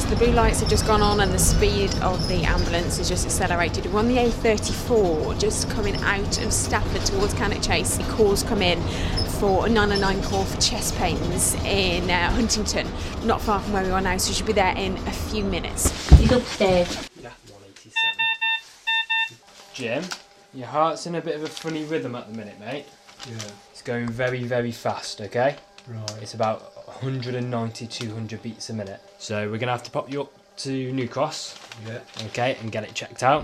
So the blue lights have just gone on and the speed of the ambulance has just accelerated. We're on the A34, just coming out of Stafford towards Cannock Chase. The calls come in for a 909 call for chest pains in Huntington, not far from where we are now, so we should be there in a few minutes. He's upstairs. Yeah, 187. Jim, your heart's in a bit of a funny rhythm at the minute, mate. Yeah. It's going very, very fast, okay? Right. It's about 190, 200 beats a minute. So we're going to have to pop you up to New Cross, Yeah. okay, and get it checked out.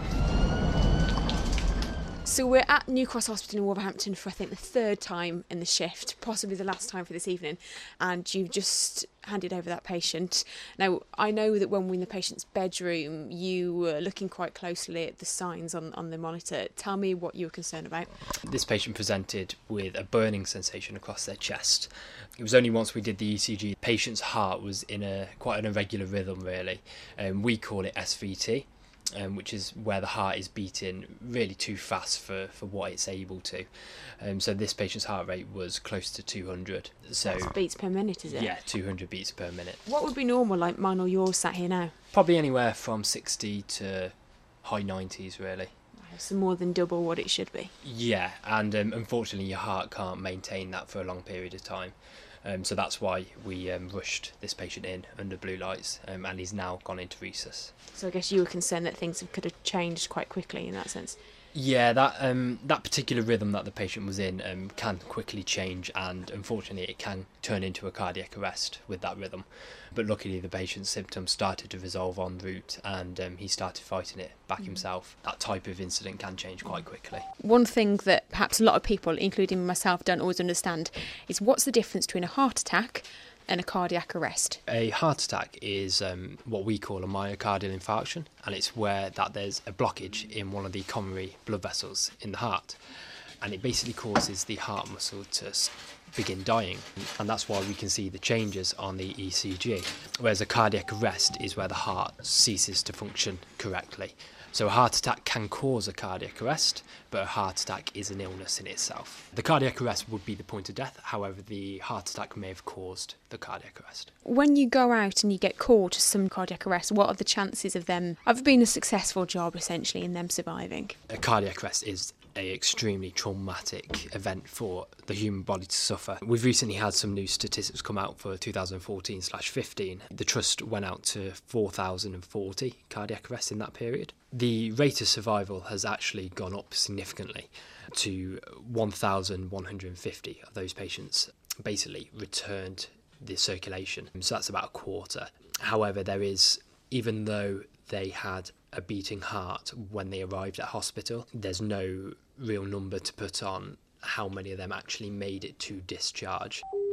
So we're at New Cross Hospital in Wolverhampton for I think the third time in the shift, possibly the last time for this evening, and you've just handed over that patient. Now, I know that when we were in the patient's bedroom, you were looking quite closely at the signs on the monitor. Tell me what you were concerned about. This patient presented with a burning sensation across their chest. It was only once we did the ECG, the patient's heart was in quite an irregular rhythm, really. We call it SVT. Which is where the heart is beating really too fast for what it's able to. So this patient's heart rate was close to 200. So That's beats per minute, is it? yeah, 200 beats per minute. What would be normal, like mine or yours sat here now? Probably anywhere from 60 to high 90s, really. So more than double what it should be. Yeah, and unfortunately your heart can't maintain that for a long period of time. So that's why we rushed this patient in under blue lights, and he's now gone into resus. So I guess you were concerned that things could have changed quite quickly in that sense. Yeah, that particular rhythm that the patient was in can quickly change, and unfortunately it can turn into a cardiac arrest with that rhythm. But luckily the patient's symptoms started to resolve en route, and he started fighting it back himself. That type of incident can change quite quickly. One thing that perhaps a lot of people, including myself, don't always understand is what's the difference between a heart attack and a cardiac arrest? A heart attack is what we call a myocardial infarction, and it's where there's a blockage in one of the coronary blood vessels in the heart, and it basically causes the heart muscle to begin dying, and that's why we can see the changes on the ECG. Whereas a cardiac arrest is where the heart ceases to function correctly. So a heart attack can cause a cardiac arrest, but a heart attack is an illness in itself. The cardiac arrest would be the point of death, however the heart attack may have caused the cardiac arrest. When you go out and you get called to some cardiac arrest, what are the chances of them having been a successful job essentially in them surviving? A cardiac arrest is an extremely traumatic event for the human body to suffer. We've recently had some new statistics come out for 2014/15. The trust went out to 4,040 cardiac arrests in that period. The rate of survival has actually gone up significantly to 1,150 of those patients basically returned the circulation. So that's about a quarter. However, even though they had a beating heart when they arrived at hospital, there's no real number to put on how many of them actually made it to discharge.